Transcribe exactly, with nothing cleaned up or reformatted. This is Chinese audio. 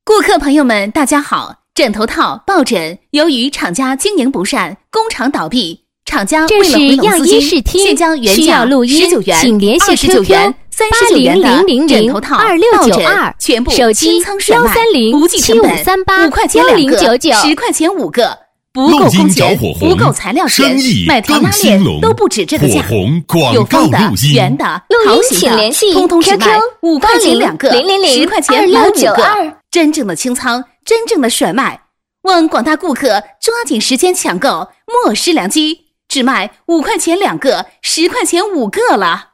顾客朋友们，大家好！枕头套、抱枕由于厂家经营不善，工厂倒闭，厂家为了回笼资金，现将原价十九元、二十九元、三十九元的枕头套、抱枕全部清仓甩卖，不计成本，五块钱两个，十块钱五个。不够工钱，不够材料钱，买条拉链都不止这个价。有方的、圆的、桃形的，通通只卖五块钱两个，十块钱买五个。真正的清仓，真正的甩卖，望广大顾客抓紧时间抢购，莫失良机，只卖五块钱两个，十块钱五个了。